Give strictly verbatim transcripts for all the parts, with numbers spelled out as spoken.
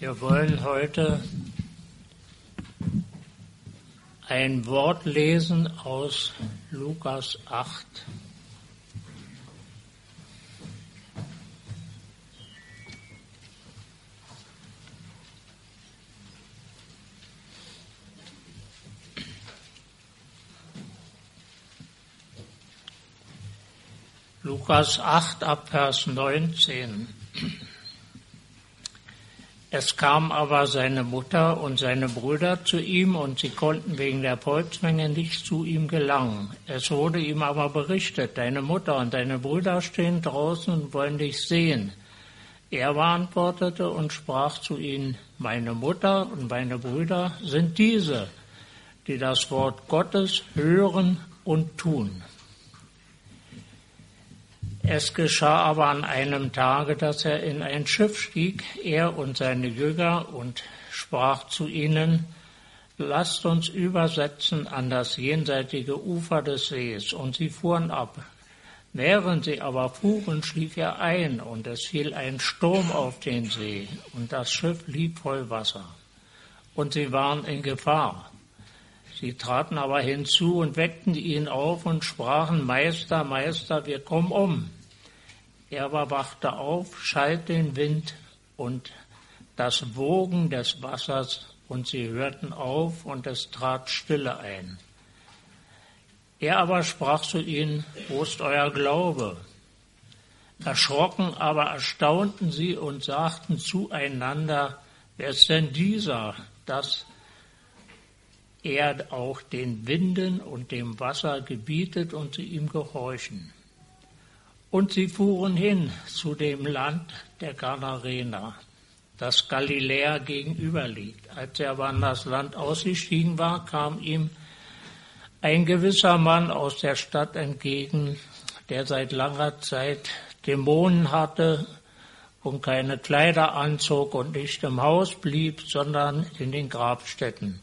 Wir wollen heute ein Wort lesen aus Lukas acht. Lukas acht ab Vers neunzehn. Es kam aber seine Mutter und seine Brüder zu ihm, und sie konnten wegen der Volksmenge nicht zu ihm gelangen. Es wurde ihm aber berichtet: Deine Mutter und deine Brüder stehen draußen und wollen dich sehen. Er aber antwortete und sprach zu ihnen: Meine Mutter und meine Brüder sind diese, die das Wort Gottes hören und tun. Es geschah aber an einem Tage, dass er in ein Schiff stieg, er und seine Jünger, und sprach zu ihnen: Lasst uns übersetzen an das jenseitige Ufer des Sees. Und sie fuhren ab. Während sie aber fuhren, schlief er ein, und es fiel ein Sturm auf den See, und das Schiff lief voll Wasser. Und sie waren in Gefahr. Sie traten aber hinzu und weckten ihn auf und sprachen: Meister, Meister, wir kommen um. Er aber wachte auf, schalt den Wind und das Wogen des Wassers, und sie hörten auf, und es trat Stille ein. Er aber sprach zu ihnen: Wo ist euer Glaube? Erschrocken aber erstaunten sie und sagten zueinander: Wer ist denn dieser, dass er auch den Winden und dem Wasser gebietet und sie ihm gehorchen? Und sie fuhren hin zu dem Land der Gadarener, das Galiläa gegenüber liegt. Als er aber an das Land ausgestiegen war, kam ihm ein gewisser Mann aus der Stadt entgegen, der seit langer Zeit Dämonen hatte und keine Kleider anzog und nicht im Haus blieb, sondern in den Grabstätten.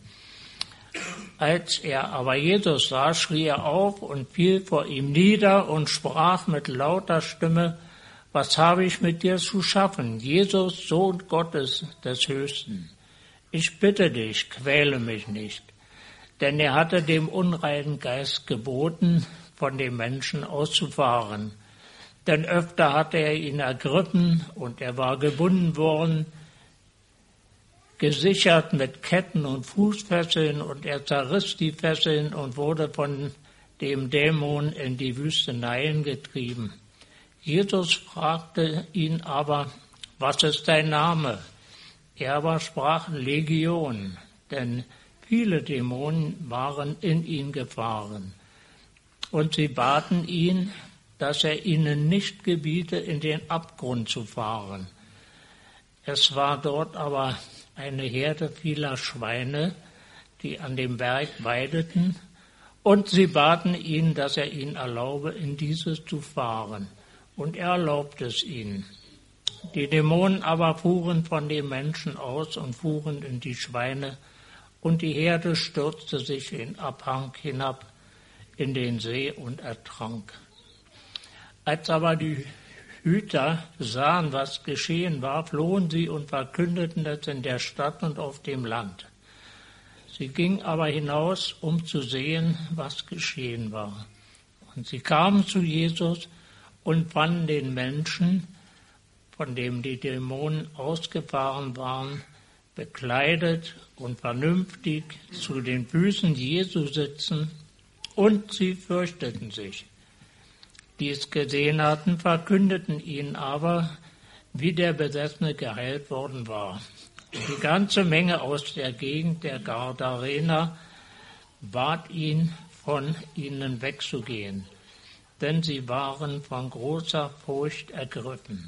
Als er aber Jesus sah, schrie er auf und fiel vor ihm nieder und sprach mit lauter Stimme: Was habe ich mit dir zu schaffen, Jesus, Sohn Gottes des Höchsten? Ich bitte dich, quäle mich nicht. Denn er hatte dem unreinen Geist geboten, von dem Menschen auszufahren. Denn öfter hatte er ihn ergriffen, und er war gebunden worden, gesichert mit Ketten und Fußfesseln, und er zerriss die Fesseln und wurde von dem Dämon in die Wüstenei getrieben. Jesus fragte ihn aber: Was ist dein Name? Er aber sprach: Legion, denn viele Dämonen waren in ihn gefahren. Und sie baten ihn, dass er ihnen nicht gebiete, in den Abgrund zu fahren. Es war dort aber eine Herde vieler Schweine, die an dem Berg weideten, und sie baten ihn, dass er ihnen erlaube, in dieses zu fahren. Und er erlaubte es ihnen. Die Dämonen aber fuhren von den Menschen aus und fuhren in die Schweine, und die Herde stürzte sich den Abhang hinab in den See und ertrank. Als aber die Hüter sahen, was geschehen war, flohen sie und verkündeten es in der Stadt und auf dem Land. Sie gingen aber hinaus, um zu sehen, was geschehen war. Und sie kamen zu Jesus und fanden den Menschen, von dem die Dämonen ausgefahren waren, bekleidet und vernünftig zu den Füßen Jesu sitzen, und sie fürchteten sich. Die es gesehen hatten, verkündeten ihnen aber, wie der Besessene geheilt worden war. Und die ganze Menge aus der Gegend der Gadarener bat ihn, von ihnen wegzugehen, denn sie waren von großer Furcht ergriffen.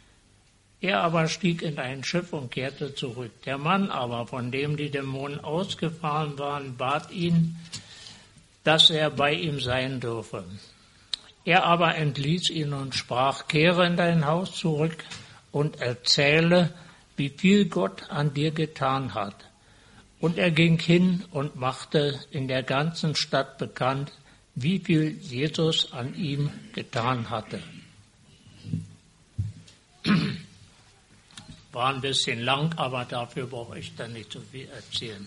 Er aber stieg in ein Schiff und kehrte zurück. Der Mann aber, von dem die Dämonen ausgefahren waren, bat ihn, dass er bei ihm sein dürfe. Er aber entließ ihn und sprach: Kehre in dein Haus zurück und erzähle, wie viel Gott an dir getan hat. Und er ging hin und machte in der ganzen Stadt bekannt, wie viel Jesus an ihm getan hatte. War ein bisschen lang, aber dafür brauche ich dann nicht so viel erzählen.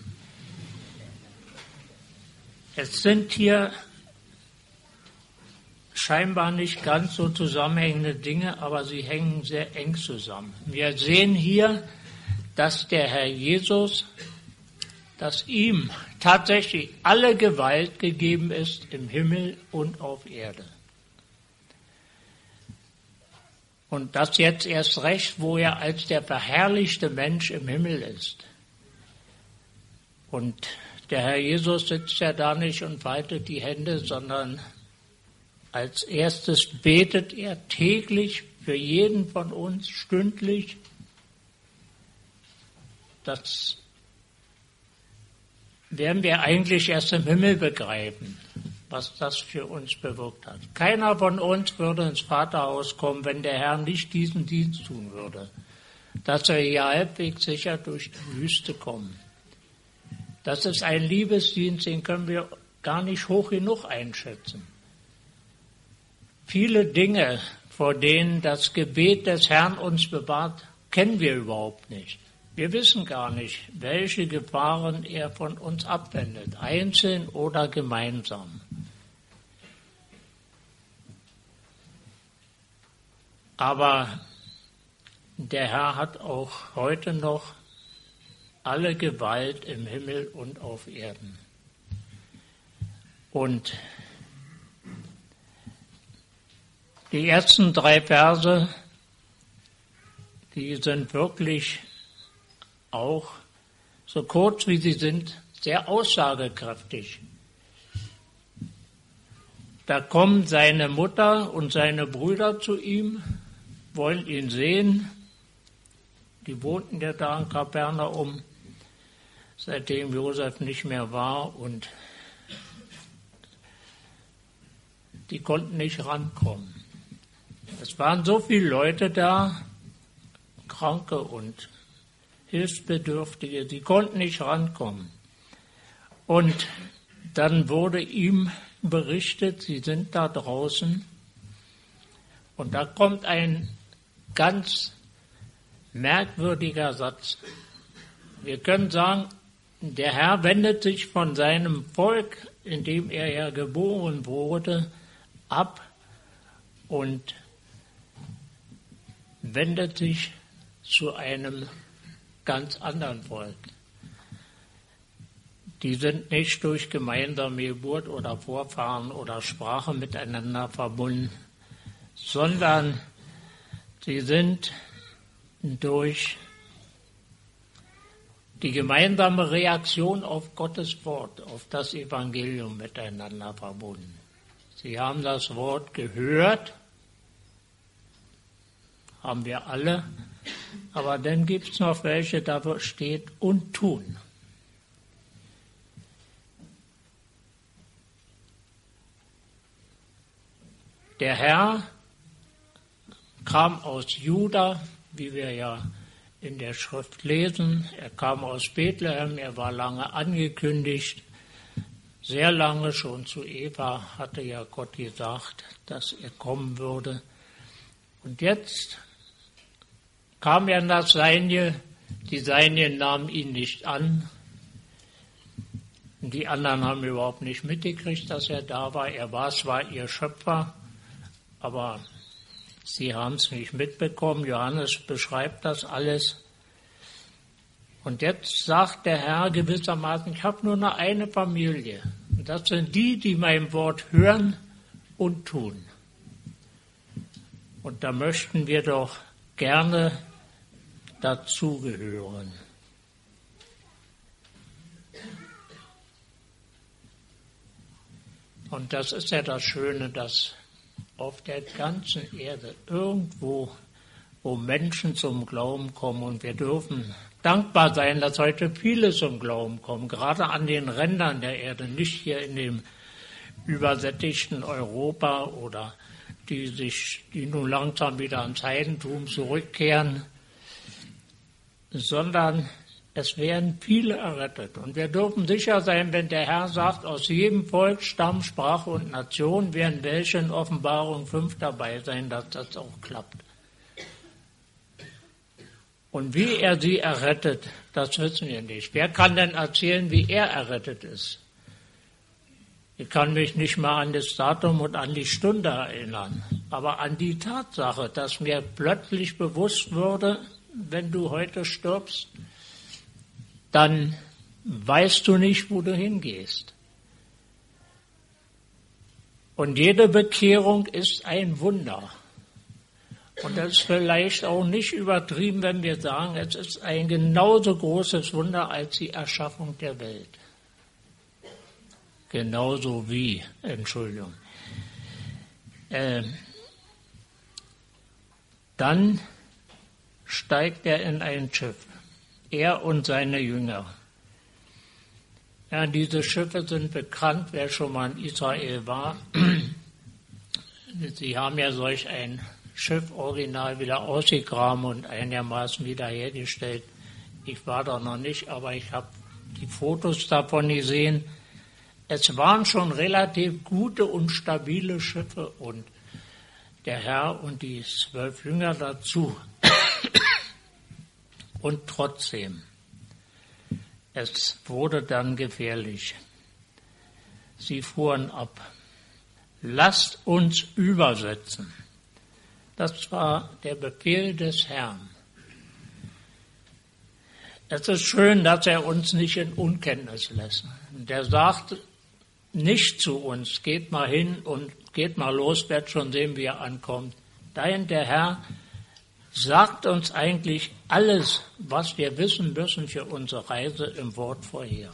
Es sind hier scheinbar nicht ganz so zusammenhängende Dinge, aber sie hängen sehr eng zusammen. Wir sehen hier, dass der Herr Jesus, dass ihm tatsächlich alle Gewalt gegeben ist im Himmel und auf Erde. Und das jetzt erst recht, wo er als der verherrlichte Mensch im Himmel ist. Und der Herr Jesus sitzt ja da nicht und faltet die Hände, sondern als erstes betet er täglich für jeden von uns, stündlich. Das werden wir eigentlich erst im Himmel begreifen, was das für uns bewirkt hat. Keiner von uns würde ins Vaterhaus kommen, wenn der Herr nicht diesen Dienst tun würde, dass wir hier halbwegs sicher durch die Wüste kommen. Das ist ein Liebesdienst, den können wir gar nicht hoch genug einschätzen. Viele Dinge, vor denen das Gebet des Herrn uns bewahrt, kennen wir überhaupt nicht. Wir wissen gar nicht, welche Gefahren er von uns abwendet, einzeln oder gemeinsam. Aber der Herr hat auch heute noch alle Gewalt im Himmel und auf Erden. Und die ersten drei Verse, die sind wirklich auch, so kurz wie sie sind, sehr aussagekräftig. Da kommen seine Mutter und seine Brüder zu ihm, wollen ihn sehen. Die wohnten ja da in Kapernaum, seitdem Josef nicht mehr war, und die konnten nicht rankommen. Es waren so viele Leute da, Kranke und Hilfsbedürftige, die konnten nicht rankommen. Und dann wurde ihm berichtet, sie sind da draußen. Und da kommt ein ganz merkwürdiger Satz. Wir können sagen, der Herr wendet sich von seinem Volk, in dem er ja geboren wurde, ab und wendet sich zu einem ganz anderen Volk. Die sind nicht durch gemeinsame Geburt oder Vorfahren oder Sprache miteinander verbunden, sondern sie sind durch die gemeinsame Reaktion auf Gottes Wort, auf das Evangelium miteinander verbunden. Sie haben das Wort gehört, haben wir alle, aber dann gibt es noch welche, da steht und tun. Der Herr kam aus Juda, wie wir ja in der Schrift lesen. Er kam aus Bethlehem, er war lange angekündigt. Sehr lange schon zu Eva hatte ja Gott gesagt, dass er kommen würde. Und jetzt kam er nach Seine, die Seinen nahmen ihn nicht an. Die anderen haben überhaupt nicht mitgekriegt, dass er da war. Er war zwar ihr Schöpfer, aber sie haben es nicht mitbekommen. Johannes beschreibt das alles. Und jetzt sagt der Herr gewissermaßen, ich habe nur noch eine Familie. Und das sind die, die mein Wort hören und tun. Und da möchten wir doch gerne dazugehören. Und das ist ja das Schöne, dass auf der ganzen Erde irgendwo, wo Menschen zum Glauben kommen, und wir dürfen dankbar sein, dass heute viele zum Glauben kommen, gerade an den Rändern der Erde, nicht hier in dem übersättigten Europa oder die sich, die nun langsam wieder ans Heidentum zurückkehren, sondern es werden viele errettet. Und wir dürfen sicher sein, wenn der Herr sagt, aus jedem Volk, Stamm, Sprache und Nation werden welche in Offenbarung fünf dabei sein, dass das auch klappt. Und wie er sie errettet, das wissen wir nicht. Wer kann denn erzählen, wie er errettet ist? Ich kann mich nicht mal an das Datum und an die Stunde erinnern, aber an die Tatsache, dass mir plötzlich bewusst wurde, wenn du heute stirbst, dann weißt du nicht, wo du hingehst. Und jede Bekehrung ist ein Wunder. Und das ist vielleicht auch nicht übertrieben, wenn wir sagen, es ist ein genauso großes Wunder als die Erschaffung der Welt. Genauso wie, Entschuldigung. Äh, dann steigt er in ein Schiff, er und seine Jünger. Ja, diese Schiffe sind bekannt, wer schon mal in Israel war. Sie haben ja solch ein Schiff original wieder ausgegraben und einigermaßen wiederhergestellt. Ich war da noch nicht, aber ich habe die Fotos davon gesehen. Es waren schon relativ gute und stabile Schiffe und der Herr und die zwölf Jünger dazu. Und trotzdem, es wurde dann gefährlich. Sie fuhren ab. Lasst uns übersetzen. Das war der Befehl des Herrn. Es ist schön, dass er uns nicht in Unkenntnis lässt. Der sagt nicht zu uns, geht mal hin und geht mal los, werdet schon sehen, wie er ankommt. Nein, der Herr sagt uns eigentlich alles, was wir wissen müssen für unsere Reise im Wort vorher.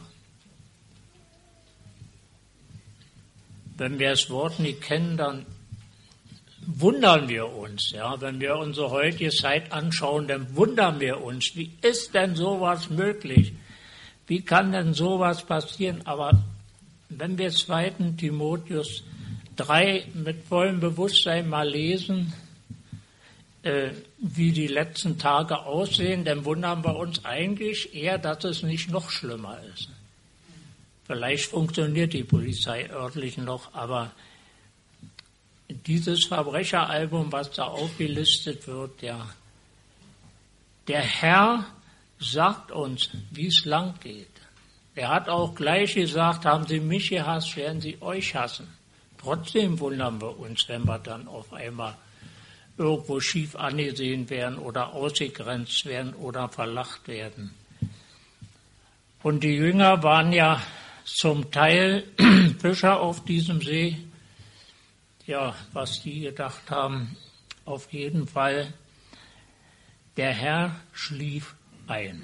Wenn wir das Wort nicht kennen, dann wundern wir uns. Ja? Wenn wir unsere heutige Zeit anschauen, dann wundern wir uns. Wie ist denn sowas möglich? Wie kann denn sowas passieren? Aber wenn wir zweiten Timotheus drei mit vollem Bewusstsein mal lesen, äh, wie die letzten Tage aussehen, dann wundern wir uns eigentlich eher, dass es nicht noch schlimmer ist. Vielleicht funktioniert die Polizei örtlich noch, aber dieses Verbrecheralbum, was da aufgelistet wird, ja, der Herr sagt uns, wie es lang geht. Er hat auch gleich gesagt, haben Sie mich gehasst, werden Sie euch hassen. Trotzdem wundern wir uns, wenn wir dann auf einmal irgendwo schief angesehen werden oder ausgegrenzt werden oder verlacht werden. Und die Jünger waren ja zum Teil Fischer auf diesem See. Ja, was die gedacht haben, auf jeden Fall, der Herr schlief ein.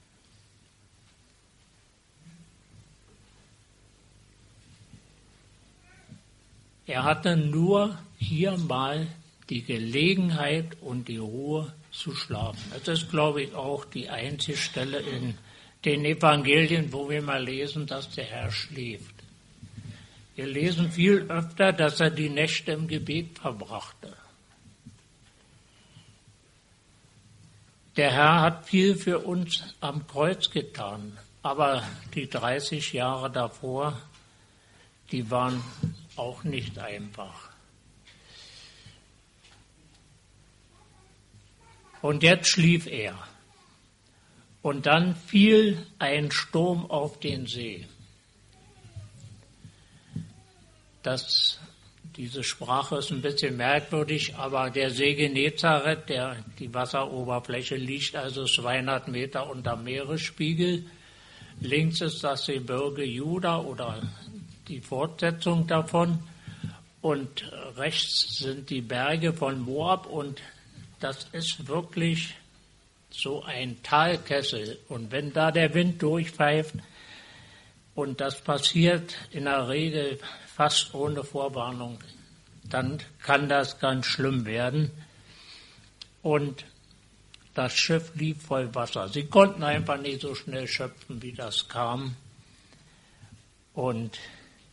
Er hatte nur hier mal die Gelegenheit und die Ruhe zu schlafen. Das ist, glaube ich, auch die einzige Stelle in den Evangelien, wo wir mal lesen, dass der Herr schläft. Wir lesen viel öfter, dass er die Nächte im Gebet verbrachte. Der Herr hat viel für uns am Kreuz getan, aber die dreißig Jahre davor, die waren auch nicht einfach. Und jetzt schlief er. Und dann fiel ein Sturm auf den See. Das, diese Sprache ist ein bisschen merkwürdig, aber der See Genezareth, der, die Wasseroberfläche liegt also zweihundert Meter unter Meeresspiegel. Links ist das Gebirge Juda oder die Fortsetzung davon und rechts sind die Berge von Moab und das ist wirklich so ein Talkessel. Und wenn da der Wind durchpfeift, und das passiert in der Regel fast ohne Vorwarnung, dann kann das ganz schlimm werden. Und das Schiff lief voll Wasser. Sie konnten einfach nicht so schnell schöpfen, wie das kam. Und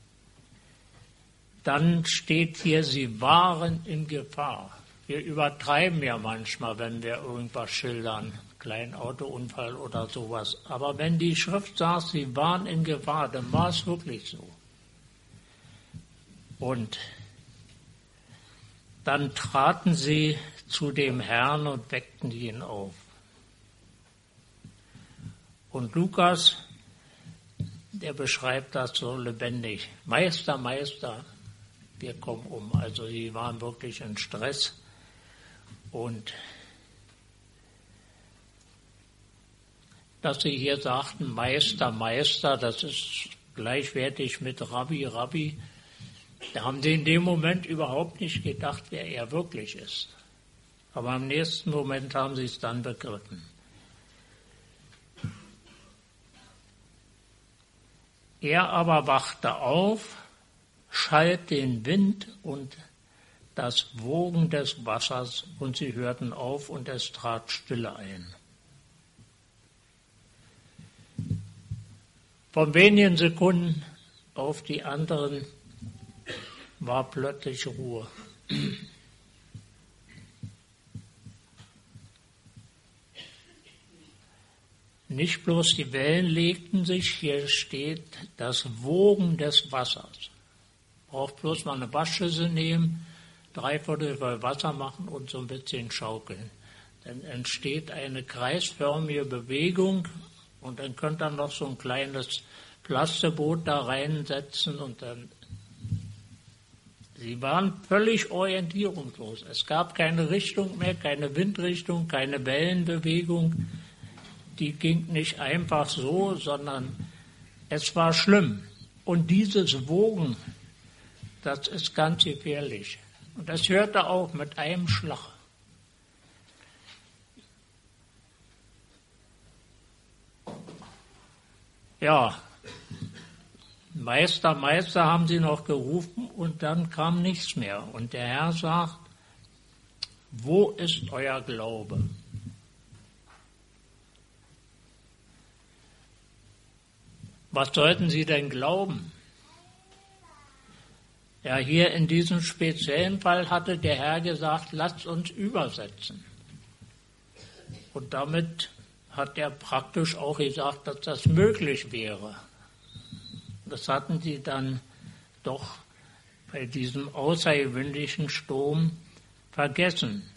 dann steht hier, sie waren in Gefahr. Wir übertreiben ja manchmal, wenn wir irgendwas schildern, kleinen Autounfall oder sowas. Aber wenn die Schrift sagt, sie waren in Gefahr, dann war es wirklich so. Und dann traten sie zu dem Herrn und weckten ihn auf. Und Lukas, der beschreibt das so lebendig. Meister, Meister, wir kommen um. Also sie waren wirklich in Stress. Und dass sie hier sagten, Meister, Meister, das ist gleichwertig mit Rabbi, Rabbi. Da haben sie in dem Moment überhaupt nicht gedacht, wer er wirklich ist. Aber im nächsten Moment haben sie es dann begriffen. Er aber wachte auf, schalt den Wind und das Wogen des Wassers, und sie hörten auf, und es trat Stille ein. Von wenigen Sekunden auf die anderen war plötzlich Ruhe. Nicht bloß die Wellen legten sich, hier steht das Wogen des Wassers. Braucht bloß mal eine Waschschüssel nehmen, dreiviertel voll Wasser machen und so ein bisschen schaukeln. Dann entsteht eine kreisförmige Bewegung. Und dann könnt ihr noch so ein kleines Plasterboot da reinsetzen und dann. Sie waren völlig orientierungslos. Es gab keine Richtung mehr, keine Windrichtung, keine Wellenbewegung. Die ging nicht einfach so, sondern es war schlimm. Und dieses Wogen, das ist ganz gefährlich. Und das hörte auf mit einem Schlag. Ja, Meister, Meister haben sie noch gerufen und dann kam nichts mehr. Und der Herr sagt, wo ist euer Glaube? Was sollten sie denn glauben? Ja, hier in diesem speziellen Fall hatte der Herr gesagt, lasst uns übersetzen. Und damit hat er praktisch auch gesagt, dass das möglich wäre. Das hatten sie dann doch bei diesem außergewöhnlichen Sturm vergessen.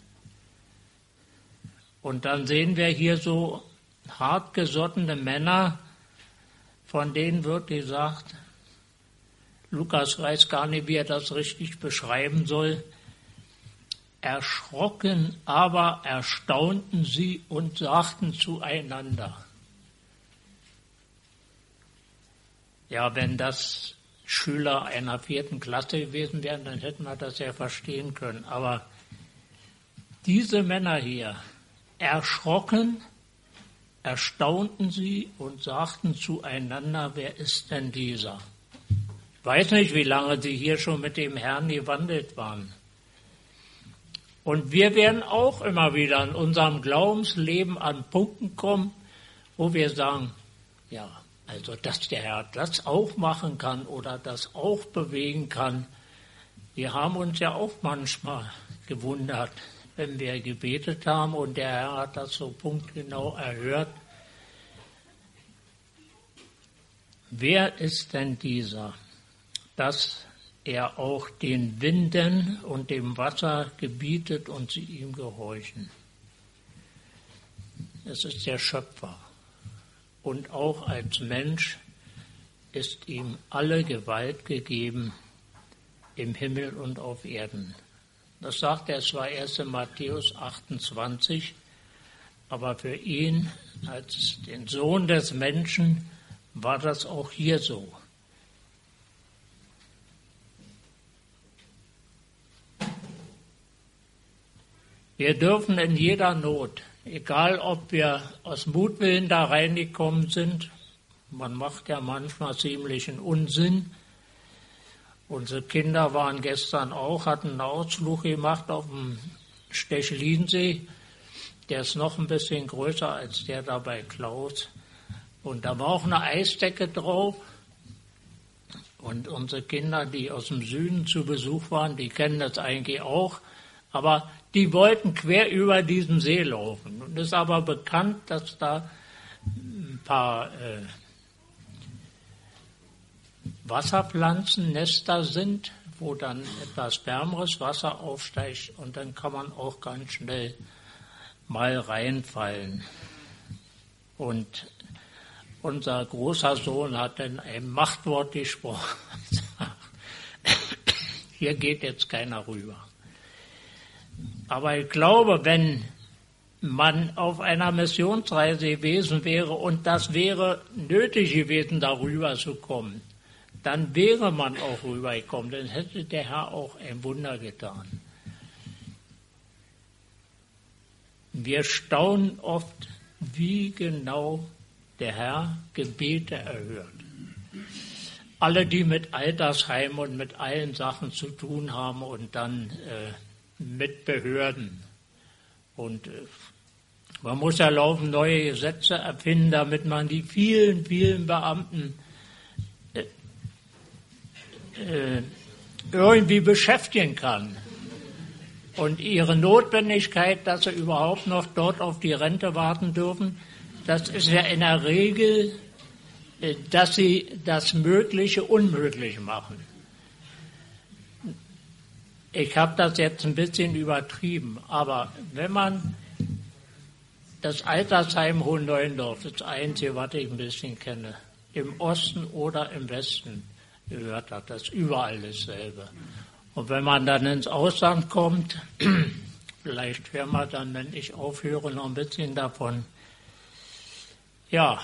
Und dann sehen wir hier so hartgesottene Männer, von denen wird gesagt, Lukas weiß gar nicht, wie er das richtig beschreiben soll, erschrocken, aber erstaunten sie und sagten zueinander. Ja, wenn das Schüler einer vierten Klasse gewesen wären, dann hätten wir das ja verstehen können. Aber diese Männer hier, erschrocken, erstaunten sie und sagten zueinander, wer ist denn dieser? Ich weiß nicht, wie lange sie hier schon mit dem Herrn gewandelt waren. Und wir werden auch immer wieder in unserem Glaubensleben an Punkten kommen, wo wir sagen, ja, also dass der Herr das auch machen kann oder das auch bewegen kann. Wir haben uns ja auch manchmal gewundert, wenn wir gebetet haben und der Herr hat das so punktgenau erhört. Wer ist denn dieser, dass er auch den Winden und dem Wasser gebietet und sie ihm gehorchen? Es ist der Schöpfer. Und auch als Mensch ist ihm alle Gewalt gegeben im Himmel und auf Erden. Das sagt er zwar erst in Matthäus achtundzwanzig, aber für ihn als den Sohn des Menschen war das auch hier so. Wir dürfen in jeder Not, egal ob wir aus Mutwillen da reingekommen sind, man macht ja manchmal ziemlichen Unsinn. Unsere Kinder waren gestern auch, hatten einen Ausflug gemacht auf dem Stechlinsee. Der ist noch ein bisschen größer als der da bei Klaus. Und da war auch eine Eisdecke drauf. Und unsere Kinder, die aus dem Süden zu Besuch waren, die kennen das eigentlich auch. Aber die wollten quer über diesen See laufen. Und es ist aber bekannt, dass da ein paar äh, Wasserpflanzennester sind, wo dann etwas wärmeres Wasser aufsteigt und dann kann man auch ganz schnell mal reinfallen. Und unser großer Sohn hat dann ein Machtwort gesprochen. Hier geht jetzt keiner rüber. Aber ich glaube, wenn man auf einer Missionsreise gewesen wäre und das wäre nötig gewesen, darüber zu kommen, dann wäre man auch rübergekommen, dann hätte der Herr auch ein Wunder getan. Wir staunen oft, wie genau der Herr Gebete erhört. Alle, die mit Altersheimen und mit allen Sachen zu tun haben und dann äh, mit Behörden. Und äh, man muss ja laufend neue Gesetze erfinden, damit man die vielen, vielen Beamten äh, äh, irgendwie beschäftigen kann. Und ihre Notwendigkeit, dass sie überhaupt noch dort auf die Rente warten dürfen, das ist ja in der Regel, dass sie das Mögliche unmöglich machen. Ich habe das jetzt ein bisschen übertrieben, aber wenn man das Altersheim Hohenneuendorf, das Einzige, was ich ein bisschen kenne, im Osten oder im Westen gehört hat, das ist überall dasselbe. Und wenn man dann ins Ausland kommt, vielleicht hören wir dann, wenn ich aufhöre, noch ein bisschen davon. Ja,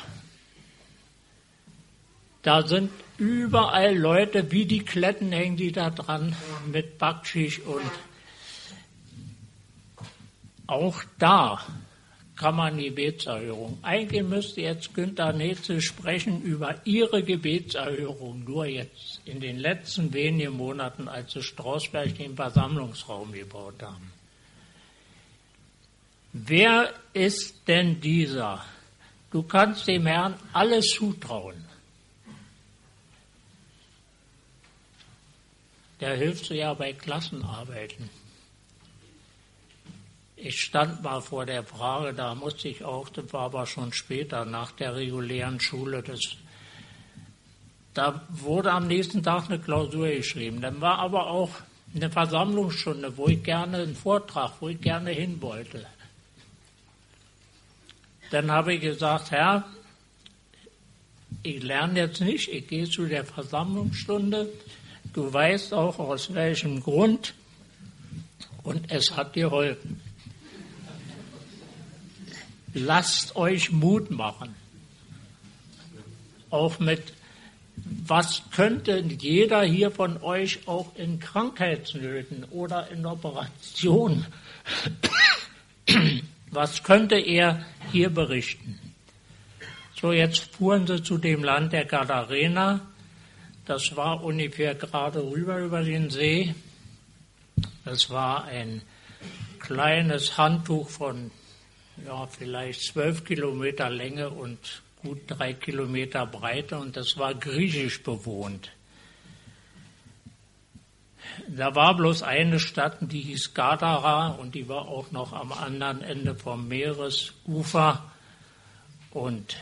da sind überall Leute, wie die Kletten hängen die da dran mit Backschisch und auch da kann man Gebetserhörung. Eigentlich müsste jetzt Günter Netze sprechen über ihre Gebetserhörung, nur jetzt in den letzten wenigen Monaten, als sie Strausberg den Versammlungsraum gebaut haben. Wer ist denn dieser? Du kannst dem Herrn alles zutrauen. Der hilft dir ja bei Klassenarbeiten. Ich stand mal vor der Frage, da musste ich auch, das war aber schon später, nach der regulären Schule, das, da wurde am nächsten Tag eine Klausur geschrieben. Dann war aber auch eine Versammlungsstunde, wo ich gerne einen Vortrag, wo ich gerne hin wollte. Dann habe ich gesagt, Herr, ich lerne jetzt nicht, ich gehe zu der Versammlungsstunde, du weißt auch aus welchem Grund und es hat geholfen. Lasst euch Mut machen. Auch mit, was könnte jeder hier von euch auch in Krankheitsnöten oder in Operationen, was könnte er hier berichten? So, jetzt fuhren sie zu dem Land der Gadarena. Das war ungefähr gerade rüber über den See. Das war ein kleines Handtuch von ja, vielleicht zwölf Kilometer Länge und gut drei Kilometer Breite und das war griechisch bewohnt. Da war bloß eine Stadt, die hieß Gadara und die war auch noch am anderen Ende vom Meeresufer und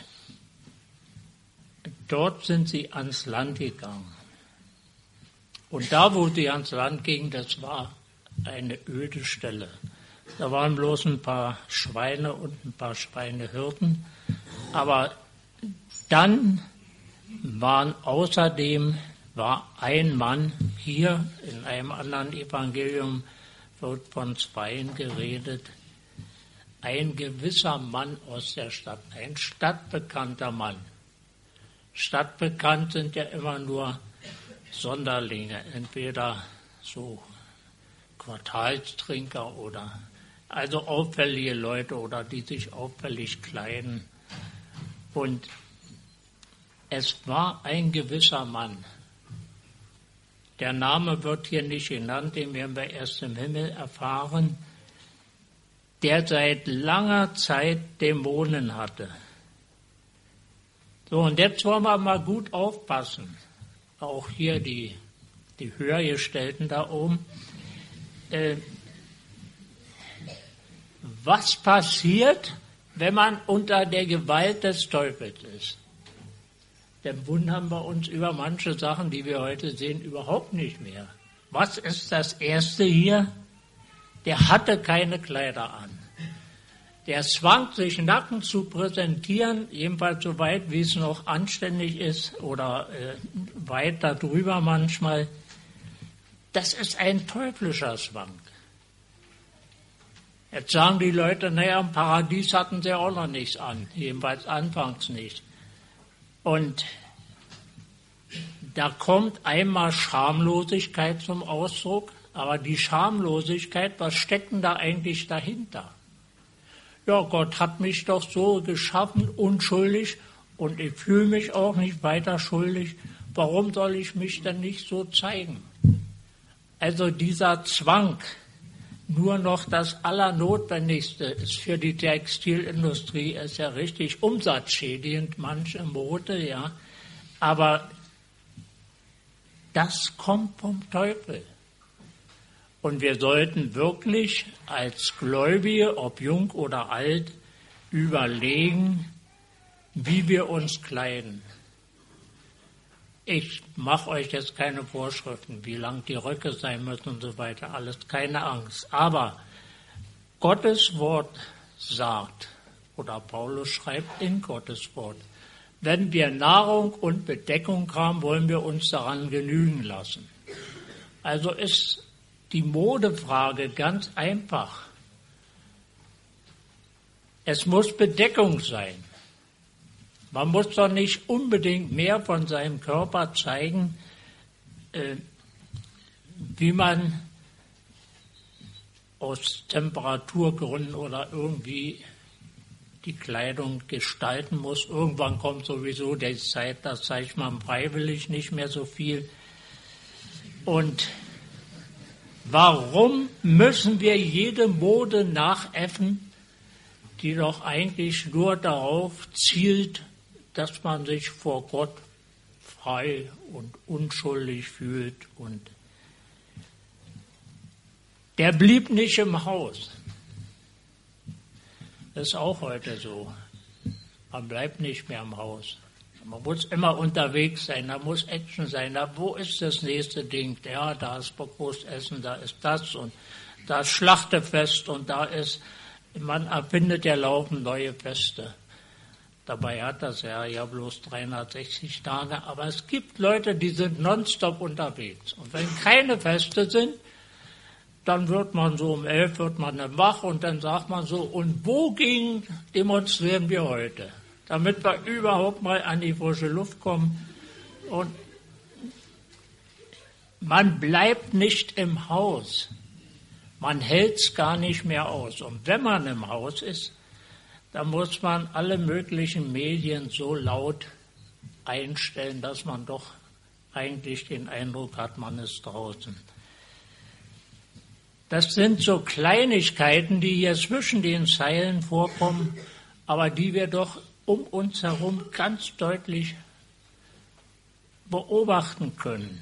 dort sind sie ans Land gegangen. Und da, wo sie ans Land gingen, das war eine öde Stelle. Da waren bloß ein paar Schweine und ein paar Schweinehirten. Aber dann waren außerdem, war ein Mann, hier in einem anderen Evangelium wird von zweien geredet, ein gewisser Mann aus der Stadt, ein stadtbekannter Mann. Stadtbekannt sind ja immer nur Sonderlinge, entweder so Quartalstrinker oder also auffällige Leute oder die sich auffällig kleiden. Und es war ein gewisser Mann. Der Name wird hier nicht genannt, den werden wir erst im Himmel erfahren, der seit langer Zeit Dämonen hatte. So, und jetzt wollen wir mal gut aufpassen. Auch hier die, die Höhergestellten da oben. Äh, was passiert, wenn man unter der Gewalt des Teufels ist? Dann wundern wir uns über manche Sachen, die wir heute sehen, überhaupt nicht mehr. Was ist das Erste hier? Der hatte keine Kleider an. Der Zwang, sich nackend zu präsentieren, jedenfalls so weit, wie es noch anständig ist oder äh, weit darüber manchmal, das ist ein teuflischer Zwang. Jetzt sagen die Leute, naja, im Paradies hatten sie auch noch nichts an, jedenfalls anfangs nicht. Und da kommt einmal Schamlosigkeit zum Ausdruck, aber die Schamlosigkeit, was steckt denn da eigentlich dahinter? Ja, Gott hat mich doch so geschaffen, unschuldig, und ich fühle mich auch nicht weiter schuldig. Warum soll ich mich denn nicht so zeigen? Also dieser Zwang, nur noch das Allernotwendigste ist für die Textilindustrie, ist ja richtig umsatzschädigend, manche Mode, ja. Aber das kommt vom Teufel. Und wir sollten wirklich als Gläubige, ob jung oder alt, überlegen, wie wir uns kleiden. Ich mache euch jetzt keine Vorschriften, wie lang die Röcke sein müssen und so weiter, alles, keine Angst. Aber Gottes Wort sagt, oder Paulus schreibt in Gottes Wort, wenn wir Nahrung und Bedeckung haben, wollen wir uns daran genügen lassen. Also ist die Modefrage ganz einfach. Es muss Bedeckung sein. Man muss doch nicht unbedingt mehr von seinem Körper zeigen, äh, wie man aus Temperaturgründen oder irgendwie die Kleidung gestalten muss. Irgendwann kommt sowieso die Zeit, da zeigt man freiwillig nicht mehr so viel. Und warum müssen wir jede Mode nachäffen, die doch eigentlich nur darauf zielt, dass man sich vor Gott frei und unschuldig fühlt? Und der blieb nicht im Haus. Das ist auch heute so. Man bleibt nicht mehr im Haus. Man muss immer unterwegs sein, da muss Action sein. Da, wo ist das nächste Ding? Ja, da ist Großessen, da ist das und da ist Schlachtefest und da ist, man erfindet ja laufend neue Feste. Dabei hat das ja, ja bloß dreihundertsechzig Tage, aber es gibt Leute, die sind nonstop unterwegs. Und wenn keine Feste sind, dann wird man so um elf, wird man dann wach und dann sagt man so, und wogegen demonstrieren wir heute? Damit wir überhaupt mal an die frische Luft kommen. Und man bleibt nicht im Haus. Man hält es gar nicht mehr aus. Und wenn man im Haus ist, dann muss man alle möglichen Medien so laut einstellen, dass man doch eigentlich den Eindruck hat, man ist draußen. Das sind so Kleinigkeiten, die hier zwischen den Zeilen vorkommen, aber die wir doch um uns herum ganz deutlich beobachten können.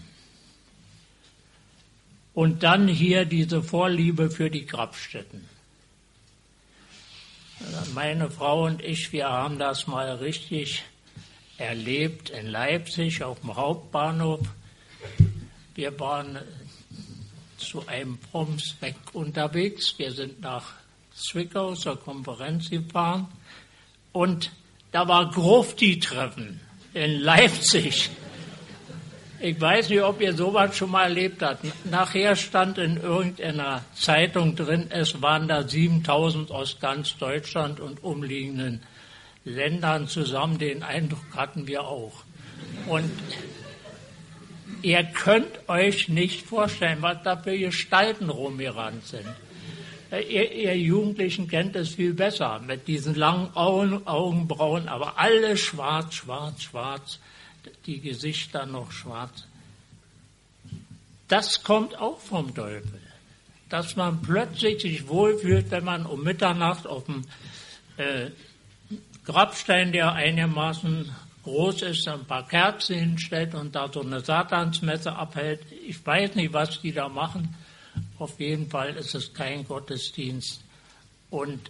Und dann hier diese Vorliebe für die Grabstätten. Meine Frau und ich, wir haben das mal richtig erlebt in Leipzig auf dem Hauptbahnhof. Wir waren zu einem Promsweg unterwegs. Wir sind nach Zwickau zur Konferenz gefahren und da war Grufti-Treffen in Leipzig. Ich weiß nicht, ob ihr sowas schon mal erlebt habt. Nachher stand in irgendeiner Zeitung drin, es waren da siebentausend aus ganz Deutschland und umliegenden Ländern zusammen. Den Eindruck hatten wir auch. Und ihr könnt euch nicht vorstellen, was da für Gestalten rumgerannt sind. Ihr, ihr Jugendlichen kennt es viel besser, mit diesen langen Augen, Augenbrauen, aber alles schwarz, schwarz, schwarz, die Gesichter noch schwarz. Das kommt auch vom Teufel, dass man plötzlich sich wohlfühlt, wenn man um Mitternacht auf dem äh, Grabstein, der einigermaßen groß ist, ein paar Kerzen hinstellt und da so eine Satansmesse abhält. Ich weiß nicht, was die da machen. Auf jeden Fall ist es kein Gottesdienst. Und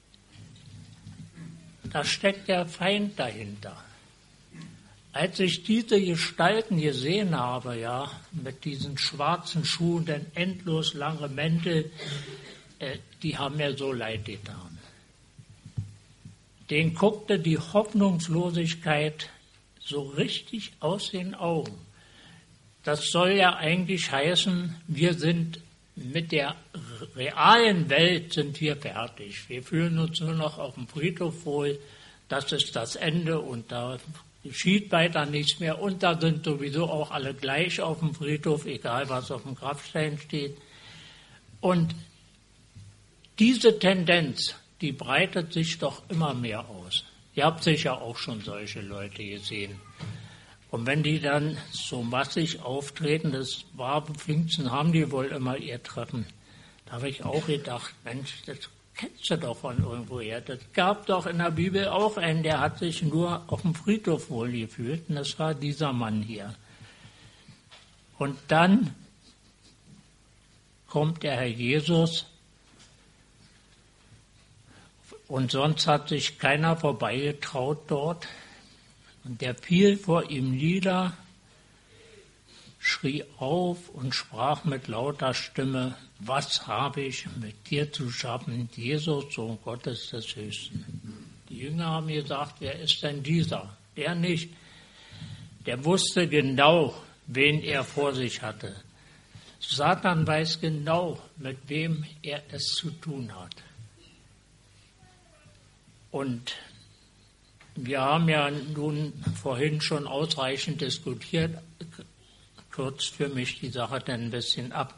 da steckt der Feind dahinter. Als ich diese Gestalten gesehen habe, ja, mit diesen schwarzen Schuhen, denn endlos lange Mäntel, äh, die haben mir so leid getan. den guckte die Hoffnungslosigkeit so richtig aus den Augen. Das soll ja eigentlich heißen, wir sind mit der realen Welt sind wir fertig. Wir fühlen uns nur noch auf dem Friedhof wohl. Das ist das Ende und da geschieht weiter nichts mehr. Und da sind sowieso auch alle gleich auf dem Friedhof, egal was auf dem Grabstein steht. Und diese Tendenz, die breitet sich doch immer mehr aus. Ihr habt sicher auch schon solche Leute gesehen. Und wenn die dann so massig auftreten, das war Pfingsten, haben die wohl immer ihr Treffen. Da habe ich auch gedacht, Mensch, das kennst du doch von irgendwoher. Das gab doch in der Bibel auch einen, der hat sich nur auf dem Friedhof wohl gefühlt. Und das war dieser Mann hier. Und dann kommt der Herr Jesus. Und sonst hat sich keiner vorbeigetraut dort. Und der fiel vor ihm nieder, schrie auf und sprach mit lauter Stimme, was habe ich mit dir zu schaffen, Jesus, Sohn Gottes des Höchsten. Die Jünger haben gesagt, wer ist denn dieser? Der nicht. Der wusste genau, wen er vor sich hatte. Satan weiß genau, mit wem er es zu tun hat. Und wir haben ja nun vorhin schon ausreichend diskutiert, kürzt für mich die Sache dann ein bisschen ab.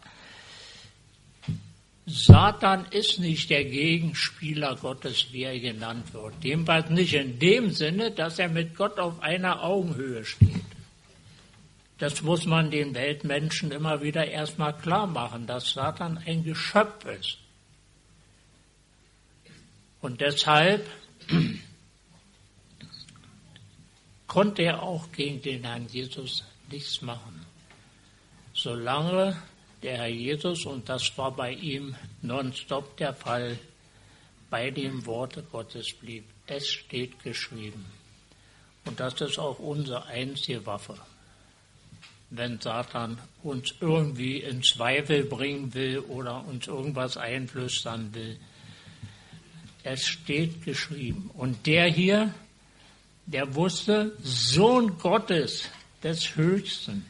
Satan ist nicht der Gegenspieler Gottes, wie er genannt wird. Jedenfalls nicht in dem Sinne, dass er mit Gott auf einer Augenhöhe steht. Das muss man den Weltmenschen immer wieder erstmal klar machen, dass Satan ein Geschöpf ist. Und deshalb konnte er auch gegen den Herrn Jesus nichts machen. Solange der Herr Jesus, und das war bei ihm nonstop der Fall, bei dem Worte Gottes blieb. Es steht geschrieben. Und das ist auch unsere einzige Waffe. Wenn Satan uns irgendwie in Zweifel bringen will oder uns irgendwas einflüstern will. Es steht geschrieben. Und der hier, der wusste, Sohn Gottes des Höchsten.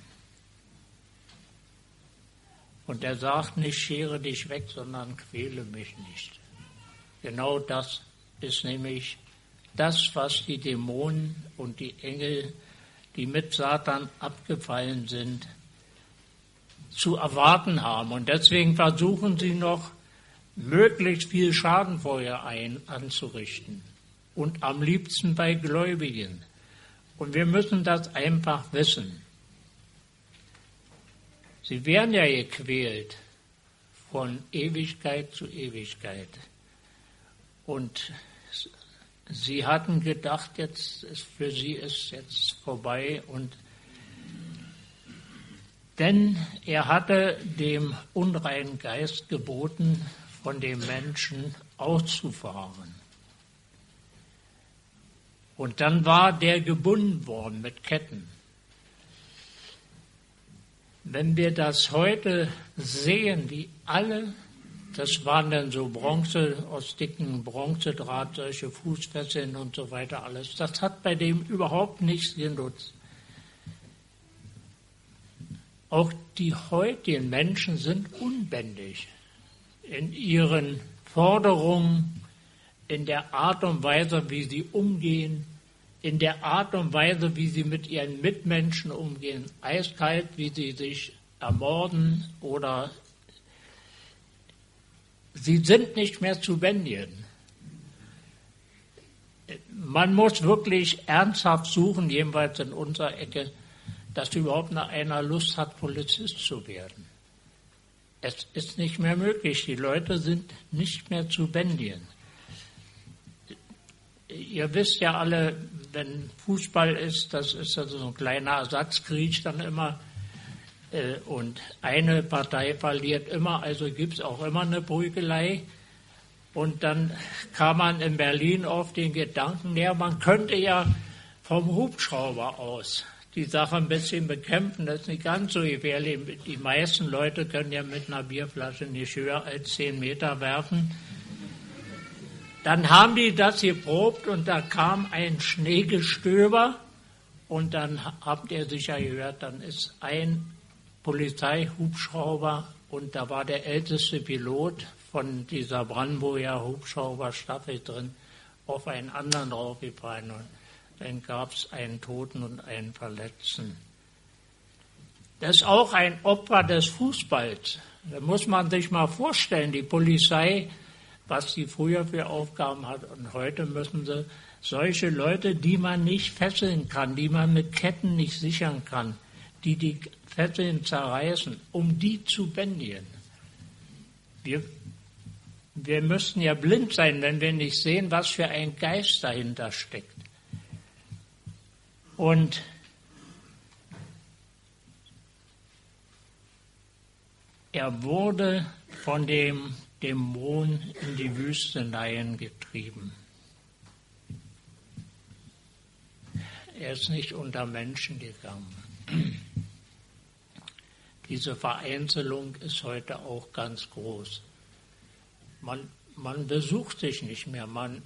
Und er sagt nicht, schere dich weg, sondern quäle mich nicht. Genau das ist nämlich das, was die Dämonen und die Engel, die mit Satan abgefallen sind, zu erwarten haben. Und deswegen versuchen sie noch, möglichst viel Schaden vorher ein, anzurichten. Und am liebsten bei Gläubigen. Und wir müssen das einfach wissen. Sie werden ja gequält von Ewigkeit zu Ewigkeit. Und sie hatten gedacht, jetzt ist für sie ist jetzt vorbei. Und denn er hatte dem unreinen Geist geboten, von dem Menschen auszufahren. Und dann war der gebunden worden mit Ketten. Wenn wir das heute sehen, wie alle, das waren dann so Bronze, aus dicken Bronzedraht, solche Fußfesseln und so weiter alles, das hat bei dem überhaupt nichts genutzt. Auch die heutigen Menschen sind unbändig in ihren Forderungen, in der Art und Weise, wie sie umgehen, in der Art und Weise, wie sie mit ihren Mitmenschen umgehen, eiskalt, wie sie sich ermorden oder sie sind nicht mehr zu bändigen. Man muss wirklich ernsthaft suchen, jedenfalls in unserer Ecke, dass überhaupt noch einer Lust hat, Polizist zu werden. Es ist nicht mehr möglich. Die Leute sind nicht mehr zu bändigen. Ihr wisst ja alle, wenn Fußball ist, das ist also so ein kleiner Ersatzkrieg dann immer. Und eine Partei verliert immer, also gibt es auch immer eine Prügelei. Und dann kam man in Berlin auf den Gedanken, ja, man könnte ja vom Hubschrauber aus die Sache ein bisschen bekämpfen. Das ist nicht ganz so gefährlich. Die meisten Leute können ja mit einer Bierflasche nicht höher als zehn Meter werfen. Dann haben die das geprobt und da kam ein Schneegestöber und dann habt ihr sicher gehört, dann ist ein Polizeihubschrauber und da war der älteste Pilot von dieser Brandenburger Hubschrauberstaffel drin, auf einen anderen draufgefallen und dann gab es einen Toten und einen Verletzten. Das ist auch ein Opfer des Fußballs. Da muss man sich mal vorstellen, die Polizei, was sie früher für Aufgaben hat und heute müssen sie solche Leute, die man nicht fesseln kann, die man mit Ketten nicht sichern kann, die die Fesseln zerreißen, um die zu bändigen. Wir, wir müssten ja blind sein, wenn wir nicht sehen, was für ein Geist dahinter steckt. Und er wurde von dem Dämon in die Wüsteneien getrieben. Er ist nicht unter Menschen gegangen. Diese Vereinzelung ist heute auch ganz groß. Man, man besucht sich nicht mehr. Man,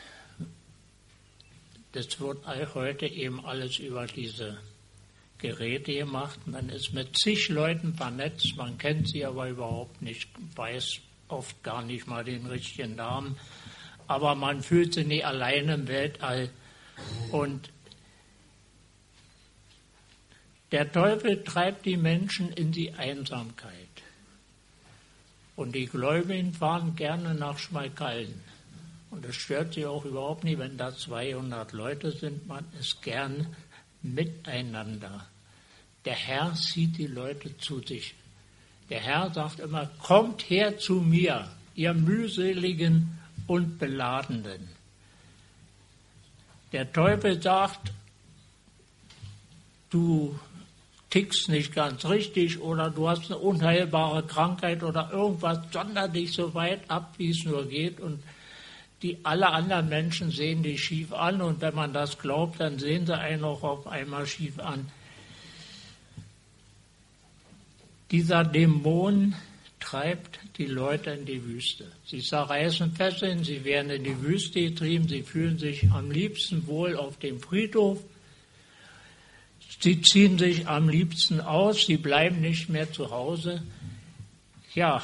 das wird heute eben alles über diese Geräte gemacht. Man ist mit zig Leuten vernetzt, man kennt sie aber überhaupt nicht, weiß oft gar nicht mal den richtigen Namen, aber man fühlt sich nicht alleine im Weltall. Und der Teufel treibt die Menschen in die Einsamkeit. Und die Gläubigen fahren gerne nach Schmalkalden. Und es stört sie auch überhaupt nicht, wenn da zweihundert Leute sind, man ist gern miteinander. Der Herr zieht die Leute zu sich. Der Herr sagt immer, kommt her zu mir, ihr mühseligen und Beladenen. Der Teufel sagt, du tickst nicht ganz richtig oder du hast eine unheilbare Krankheit oder irgendwas, sonder dich so weit ab, wie es nur geht. Und die alle anderen Menschen sehen dich schief an und wenn man das glaubt, dann sehen sie einen auch auf einmal schief an. Dieser Dämon treibt die Leute in die Wüste. Sie zerreißen Fesseln, sie werden in die Wüste getrieben, sie fühlen sich am liebsten wohl auf dem Friedhof. Sie ziehen sich am liebsten aus, sie bleiben nicht mehr zu Hause. Ja,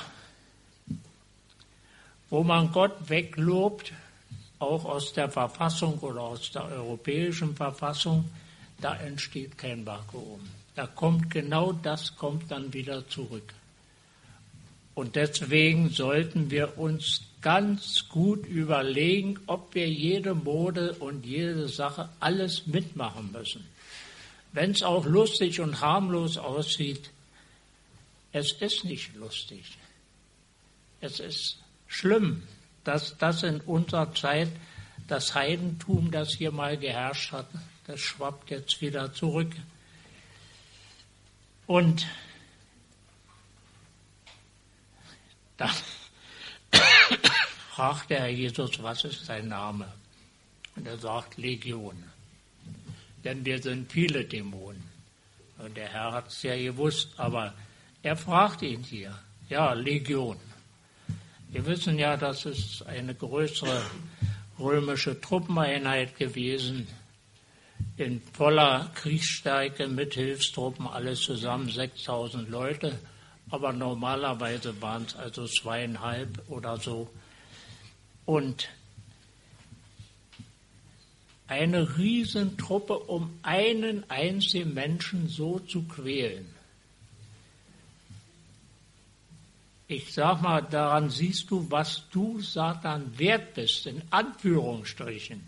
wo man Gott weglobt, auch aus der Verfassung oder aus der europäischen Verfassung, da entsteht kein Vakuum. Da kommt genau das, kommt dann wieder zurück. Und deswegen sollten wir uns ganz gut überlegen, ob wir jede Mode und jede Sache alles mitmachen müssen. Wenn es auch lustig und harmlos aussieht, es ist nicht lustig. Es ist schlimm, dass das in unserer Zeit das Heidentum, das hier mal geherrscht hat, das schwappt jetzt wieder zurück. Und dann fragt der Herr Jesus, was ist sein Name? Und er sagt Legion. Denn wir sind viele Dämonen. Und der Herr hat es ja gewusst, aber er fragt ihn hier. Ja, Legion. Wir wissen ja, das ist eine größere römische Truppeneinheit gewesen, in voller Kriegsstärke mit Hilfstruppen, alles zusammen sechstausend Leute, aber normalerweise waren es also zweieinhalb oder so. Und eine Riesentruppe, um einen einzigen Menschen so zu quälen. Ich sag mal, daran siehst du, was du, Satan, wert bist, in Anführungsstrichen.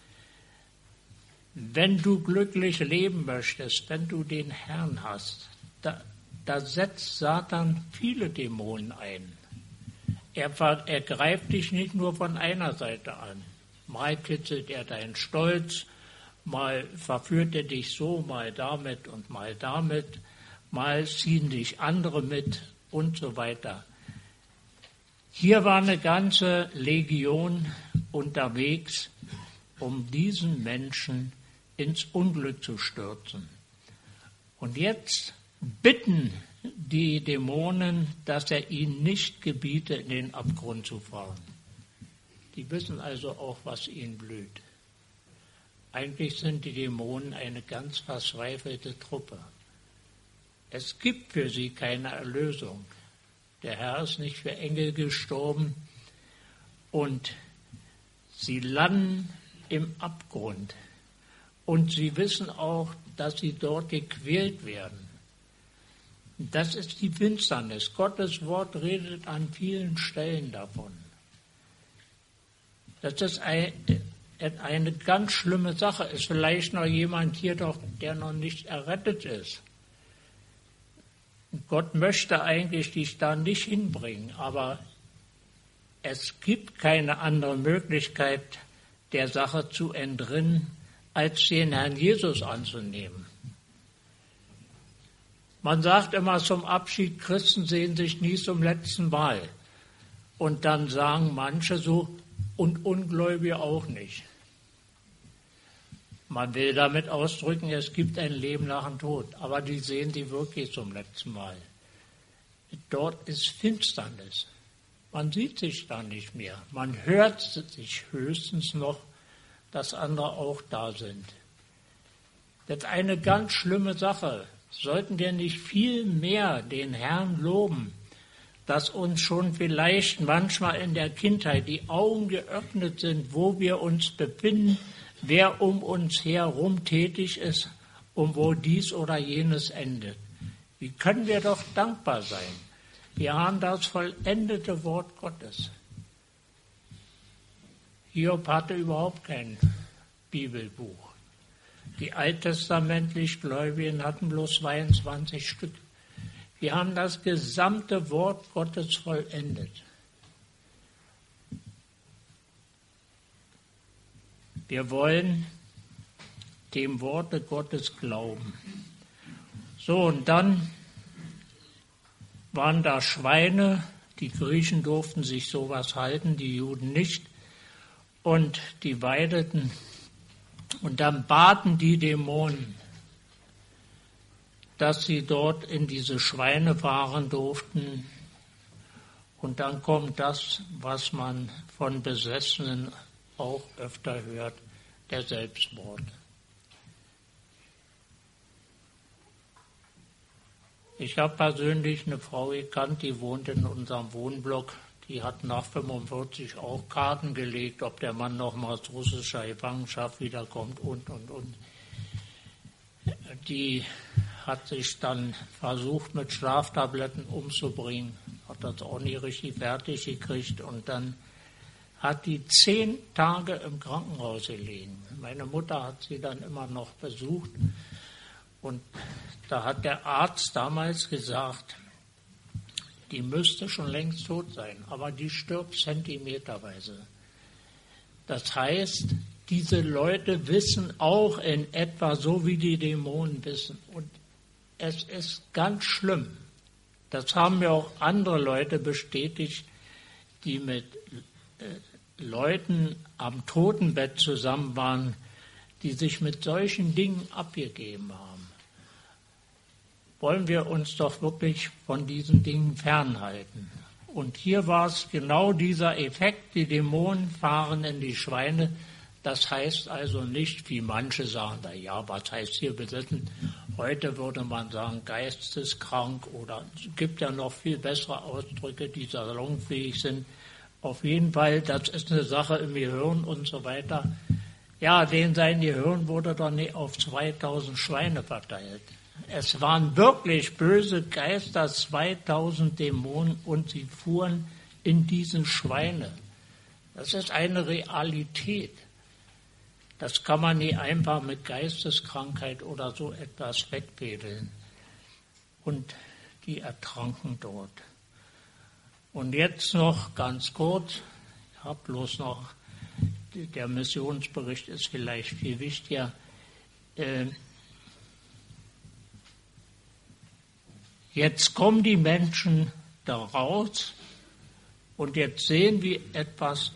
Wenn du glücklich leben möchtest, wenn du den Herrn hast, da, da setzt Satan viele Dämonen ein. Er, er greift dich nicht nur von einer Seite an. Mal kitzelt er deinen Stolz, mal verführt er dich so, mal damit und mal damit, mal ziehen dich andere mit und so weiter. Hier war eine ganze Legion unterwegs, um diesen Menschen ins Unglück zu stürzen. Und jetzt bitten die Dämonen, dass er ihnen nicht gebiete, in den Abgrund zu fahren. Die wissen also auch, was ihnen blüht. Eigentlich sind die Dämonen eine ganz verzweifelte Truppe. Es gibt für sie keine Erlösung. Der Herr ist nicht für Engel gestorben und sie landen im Abgrund. Und sie wissen auch, dass sie dort gequält werden. Das ist die Finsternis. Gottes Wort redet an vielen Stellen davon. Das ist ein, eine ganz schlimme Sache. Ist vielleicht noch jemand hier, doch, der noch nicht errettet ist. Gott möchte eigentlich dich da nicht hinbringen, aber es gibt keine andere Möglichkeit, der Sache zu entrinnen, als den Herrn Jesus anzunehmen. Man sagt immer zum Abschied, Christen sehen sich nie zum letzten Mal. Und dann sagen manche so, und Ungläubige auch nicht. Man will damit ausdrücken, es gibt ein Leben nach dem Tod, aber die sehen sie wirklich zum letzten Mal. Dort ist Finsternis. Man sieht sich da nicht mehr. Man hört sich höchstens noch, dass andere auch da sind. Das ist eine ganz schlimme Sache. Sollten wir nicht viel mehr den Herrn loben, dass uns schon vielleicht manchmal in der Kindheit die Augen geöffnet sind, wo wir uns befinden, wer um uns herum tätig ist und wo dies oder jenes endet. Wie können wir doch dankbar sein? Wir haben das vollendete Wort Gottes. Hiob hatte überhaupt kein Bibelbuch. Die alttestamentlich Gläubigen hatten bloß zweiundzwanzig Stück. Wir haben das gesamte Wort Gottes vollendet. Wir wollen dem Worte Gottes glauben. So, und dann waren da Schweine, die Griechen durften sich sowas halten, die Juden nicht, und die weideten. Und dann baten die Dämonen, dass sie dort in diese Schweine fahren durften. Und dann kommt das, was man von Besessenen auch öfter hört, der Selbstmord. Ich habe persönlich eine Frau gekannt, die wohnt in unserem Wohnblock. Die hat nach fünfundvierzig auch Karten gelegt, ob der Mann noch mal aus russischer Gefangenschaft wiederkommt und, und, und. Die hat sich dann versucht, mit Schlaftabletten umzubringen, hat das auch nicht richtig fertig gekriegt und dann hat die zehn Tage im Krankenhaus gelegen. Meine Mutter hat sie dann immer noch besucht und da hat der Arzt damals gesagt, die müsste schon längst tot sein, aber die stirbt zentimeterweise. Das heißt, diese Leute wissen auch in etwa so, wie die Dämonen wissen. Und es ist ganz schlimm. Das haben mir auch andere Leute bestätigt, die mit äh, Leuten am Totenbett zusammen waren, die sich mit solchen Dingen abgegeben haben. Wollen wir uns doch wirklich von diesen Dingen fernhalten. Und hier war es genau dieser Effekt, die Dämonen fahren in die Schweine. Das heißt also nicht, wie manche sagen, na ja, was heißt hier besessen? Heute würde man sagen, geisteskrank oder es gibt ja noch viel bessere Ausdrücke, die salonfähig sind. Auf jeden Fall, das ist eine Sache im Gehirn und so weiter. Ja, den sein Gehirn wurde doch nicht auf zweitausend Schweine verteilt. Es waren wirklich böse Geister, zweitausend Dämonen und sie fuhren in diesen Schweine. Das ist eine Realität. Das kann man nicht einfach mit Geisteskrankheit oder so etwas wegwedeln. Und die ertranken dort. Und jetzt noch ganz kurz, ich habe bloß noch, der Missionsbericht ist vielleicht viel wichtiger. Äh, Jetzt kommen die Menschen da raus und jetzt sehen wir etwas,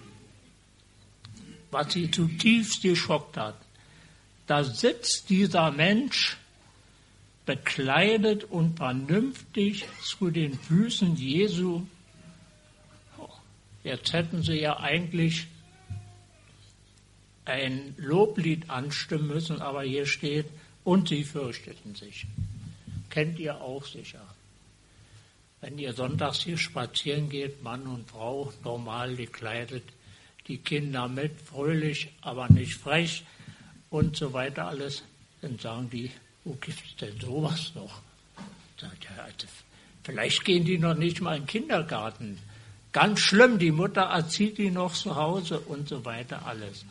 was sie zutiefst geschockt hat. Da sitzt dieser Mensch bekleidet und vernünftig zu den Füßen Jesu. Jetzt hätten sie ja eigentlich ein Loblied anstimmen müssen, aber hier steht, und sie fürchteten sich. Kennt ihr auch sicher. Wenn ihr sonntags hier spazieren geht, Mann und Frau, normal gekleidet, die Kinder mit, fröhlich, aber nicht frech und so weiter alles, dann sagen die, wo gibt es denn sowas noch? Sagt ja, also, vielleicht gehen die noch nicht mal in den Kindergarten. Ganz schlimm, die Mutter erzieht die noch zu Hause und so weiter alles.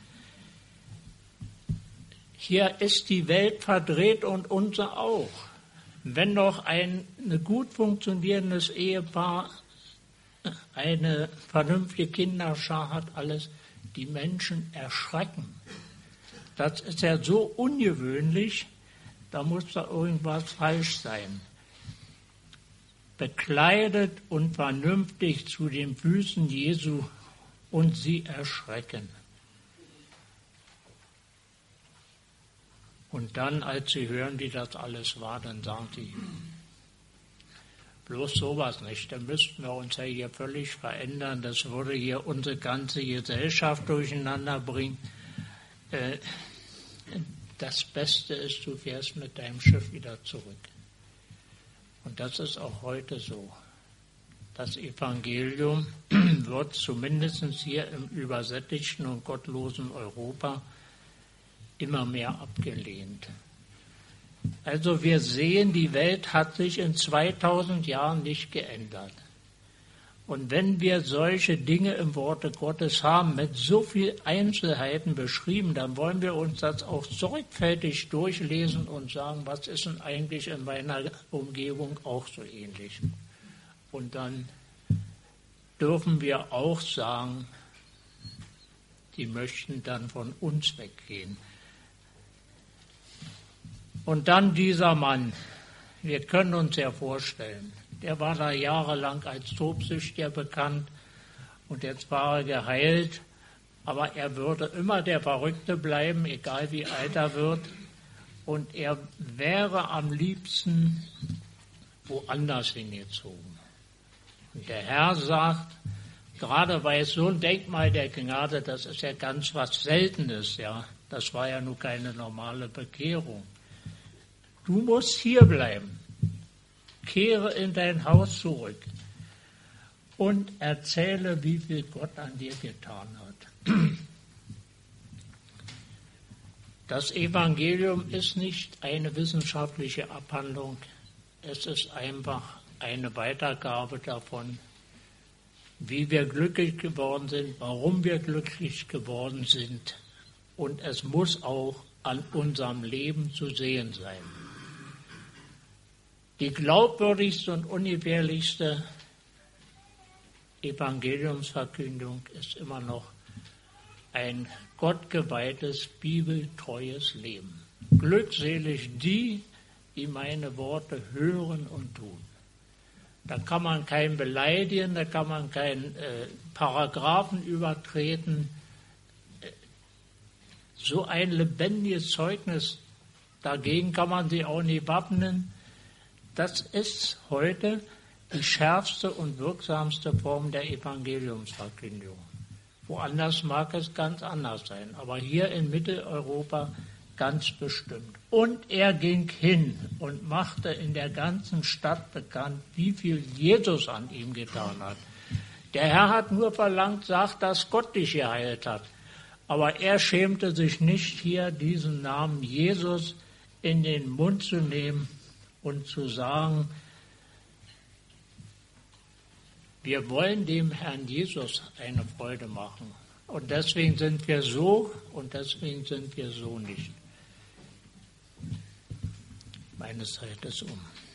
Hier ist die Welt verdreht und unser auch. Wenn noch ein, ein gut funktionierendes Ehepaar eine vernünftige Kinderschar hat, alles, die Menschen erschrecken. Das ist ja so ungewöhnlich, da muss da irgendwas falsch sein. Bekleidet und vernünftig zu den Füßen Jesu und sie erschrecken. Und dann, als sie hören, wie das alles war, dann sagen sie, bloß sowas nicht, dann müssten wir uns ja hier völlig verändern, das würde hier unsere ganze Gesellschaft durcheinander bringen. Das Beste ist, du fährst mit deinem Schiff wieder zurück. Und das ist auch heute so. Das Evangelium wird zumindest hier im übersättigten und gottlosen Europa immer mehr abgelehnt. Also wir sehen, die Welt hat sich in zweitausend Jahren nicht geändert. Und wenn wir solche Dinge im Worte Gottes haben, mit so vielen Einzelheiten beschrieben, dann wollen wir uns das auch sorgfältig durchlesen und sagen, was ist denn eigentlich in meiner Umgebung auch so ähnlich. Und dann dürfen wir auch sagen, die möchten dann von uns weggehen. Und dann dieser Mann, wir können uns ja vorstellen, der war da jahrelang als Tobsüchtiger bekannt und jetzt war er geheilt, aber er würde immer der Verrückte bleiben, egal wie alt er wird, und er wäre am liebsten woanders hingezogen. Und der Herr sagt, gerade weil es so ein Denkmal der Gnade, das ist ja ganz was Seltenes, ja, das war ja nur keine normale Bekehrung. Du musst hier bleiben. Kehre in dein Haus zurück und erzähle, wie viel Gott an dir getan hat. Das Evangelium ist nicht eine wissenschaftliche Abhandlung, es ist einfach eine Weitergabe davon, wie wir glücklich geworden sind, warum wir glücklich geworden sind, und es muss auch an unserem Leben zu sehen sein. Die glaubwürdigste und ungefährlichste Evangeliumsverkündung ist immer noch ein gottgeweihtes, bibeltreues Leben. Glückselig die, die meine Worte hören und tun. Da kann man keinen beleidigen, da kann man keinen äh, Paragraphen übertreten. So ein lebendiges Zeugnis, dagegen kann man sich auch nicht wappnen. Das ist heute die schärfste und wirksamste Form der Evangeliumsverkündigung. Woanders mag es ganz anders sein, aber hier in Mitteleuropa ganz bestimmt. Und er ging hin und machte in der ganzen Stadt bekannt, wie viel Jesus an ihm getan hat. Der Herr hat nur verlangt, sag, dass Gott dich geheilt hat. Aber er schämte sich nicht, hier diesen Namen Jesus in den Mund zu nehmen und zu sagen, wir wollen dem Herrn Jesus eine Freude machen. Und deswegen sind wir so und deswegen sind wir so nicht. Meine Zeit ist um.